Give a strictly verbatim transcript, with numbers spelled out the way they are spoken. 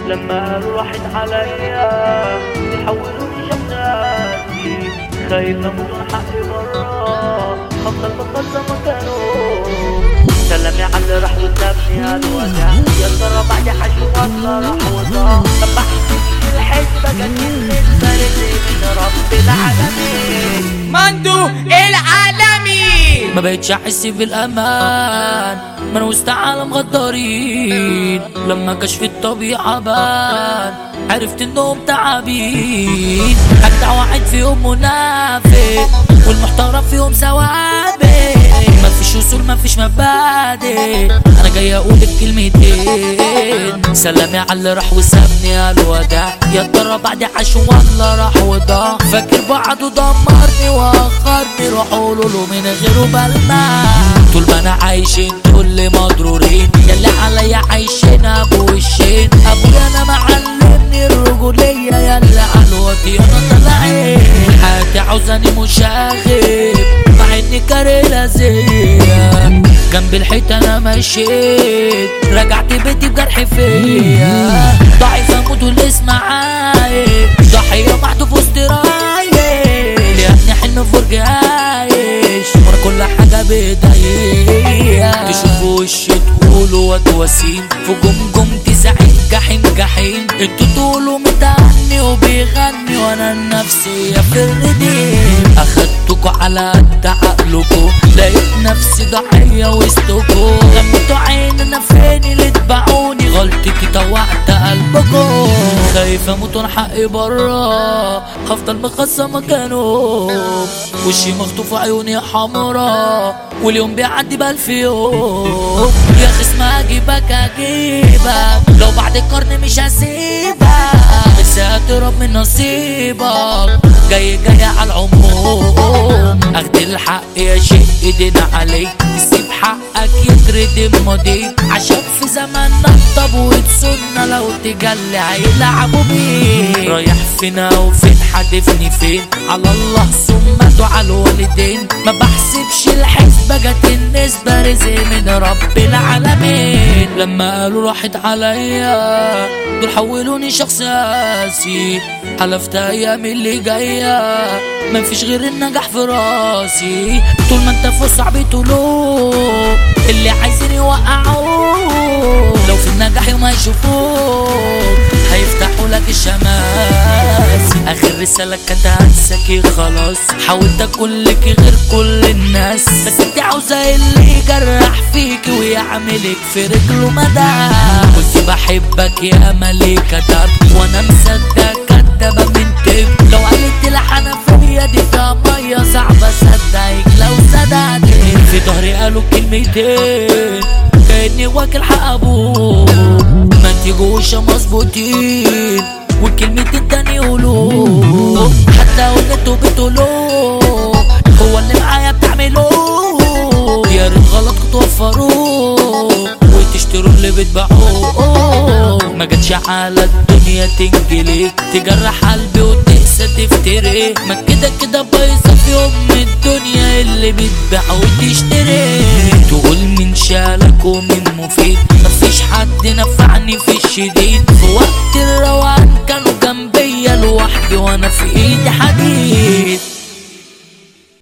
لما قالوا راحت عليا يحولوني شخصياتي، خايف اموت حقي برا هفضل بقدر مكانه. سلم يا علي راح وسابني هالوجع، يا ترى بعد حشو ولا راح وضاع، ما حسيتش الحسبة جت النسبة لي من رب العالمين. مندو العالمي ما بقتش احس بالامان، ما انا وسط عالم غدارين. لما كشف الطبيعة بان عرفت انهم تعابين. اجدع واحد فيهم منافق والمحترم فيهم سوابق، مفيش اصول مفيش مبادئ، انا جاي اقول الكلمتين. سلام يا علي راح وسابني هالوداع، يا ترى بعد عاش ولا راح وضاع. فاكر بعده دمرني واخرني، روح قولوله من غيره بلمع. طول ما انا عايشين كل مضرورين، ياللي عليا عايشين ابو وشين. ابويا انا معلمني الرجولية، ياللي عالوطي انا طلعين. حياتي عاوزاني مشاغب مع اني كاره لازية، جنب الحيط انا مشيت رجعت بيتي بجرح فيا. ضعيف اموت والاسم عايب، ضحية محدود وسط رايق. يا ابني حلم فرج عايش ورا كل حاجة بايديا. تشوفوا وشي تقولوا واد وسيم، في جمجمتي زعيم جحيم جحيم. انتوا تقولوا متعني وبيغني وانا النفسية في الرديم. اخدتكوا على قد عقلكوا، لقيت نفسي ضحية وسطكوا. غمتوا عين انا فين اللي اتبعوني، غلطتي طوعت قلبكوا. خايف اموت وانا حقي برا هفضل مخصم مكانهم. وشي مخطوف وعيوني حمرا واليوم بيعدي بألف يوم. يا خصم اجيبك اجيبك، لو بعد القرن مش هسيبك، بس هتهرب من نصيبك. جاي جاي على العموم، اخد الحق يا شيء ايدينا عليك. تسيب حقك يتردم ماضيك، عشان في زماننا الطابوت سنة، لو تجلي هيلعبوا بيك. رايح فينا وفين حدفني فين، على الله ثم دعاء الوالدين. ما بحسبش الحسبة جت النسبة رزق من رب العالمين. لما قالوا راحت عليا دول حولوني شخص قاسي، حلفت ايامي اللي جاية مفيش غير النجاح في راسي. طول ما انت فوق صعب تقولوه، اللي عايزين يوقعوه، لو في النجاح يوم هيشوفوك هيفتحوا لك الشماس. اخر رسالة كانت هنساكي خلاص، حاولت اكون لك غير كل الناس، بس انت عاوزة اللي يجرح فيك ويعملك في رجله مدى. قلت بحبك يا ملكة دب، وانا مصدق كدابة من تب. لو قالت الحنفية دي فيها مية صعبة اصدقك لو صدقت. في ظهري قالوا كلمتين كأني واكل حق ابوه، ما انتي جوشة مظبوطين والكلمتين تاني يقولوه. حتى قلتوا بتقولوه هو اللي معايا بتعملوه. يا ريت غلط توفروه وتشتروا اللي بتبيعوه. ما جاتش على الدنيا تنجليك، تجرح قلبي وتقسى تفتري. ما كده كده بايظة في يوم الدنيا اللي بتبيع وتشتري. تقول من شالك ومن مفيد، مفيش حد نفعني في الشديد. في وقت الروقان كانوا جنبيا لوحدي وانا في ايدي حديد.